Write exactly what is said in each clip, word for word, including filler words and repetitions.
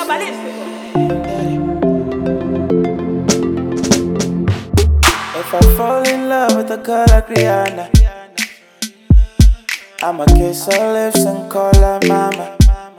If I fall in love with a girl like Rihanna, I'ma kiss her lips and call her mama.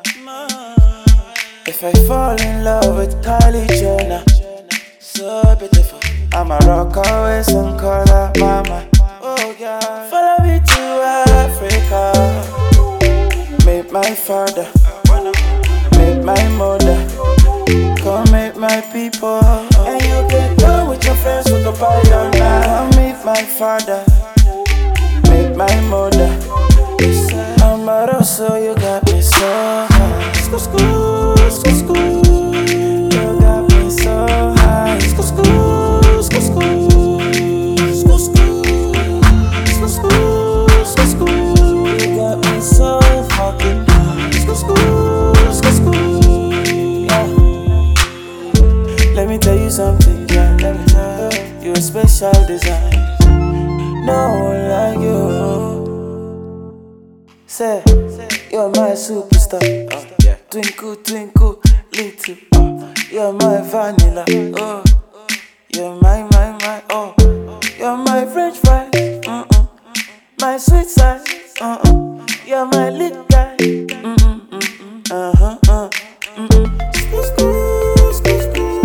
If I fall in love with Kylie Jenner, so beautiful, I'ma rock her waist and call her mama. Oh God, follow me to Africa. Meet my father, meet my mother, come meet my people. And you can go with your friends, we can party all night. Come meet my father, meet my mother. I'm a so you got me so high. School, school, school, school. You got me so high. School, school, school, school. School, school, school, school, school, school. You got me so fucking high. School, school, school, school. Yeah. Let me tell you something, yeah. Let me tell you, you're a special design. No one like you. Say, you're my superstar. Uh, yeah. Twinkle, twinkle, little. Uh, you're my vanilla. Oh, you're my, my, my. Oh, you're my French fry. Mm-mm. My sweet side. Uh-uh. You're my little guy. Mm-mm, mm-mm. Uh-huh, uh. Mm-mm. School, school, school, school.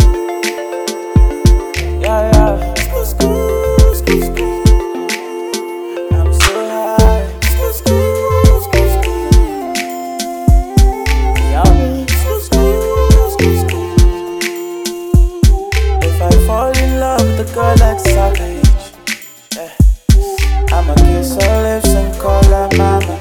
Yeah, yeah. School, school, school, school. I'm so high. School, school. Girl like Savage, yeah. I'ma kiss her lips and call her mama.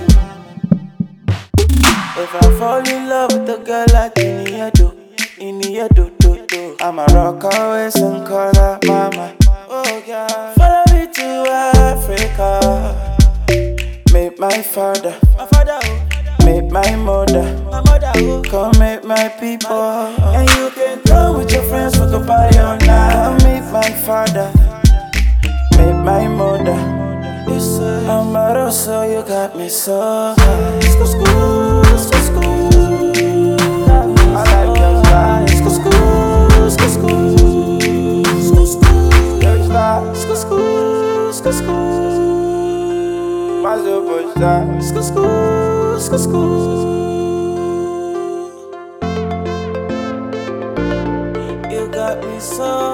If I fall in love with a girl like Iniedo, Iniedo, do, do, I'ma rock her waist and call her mama. Oh God, follow me to Africa. Meet my father, my father, meet my mother, my mother, come meet my people. And you can come with your friends, we can party all night. Come meet my father, meet my mother. I'm a so you got me so high. School, school, school, school. I like your style. School, school, school, school. School, school, your style. School, school, school, school. My superstar. School, school, school, school. You got me so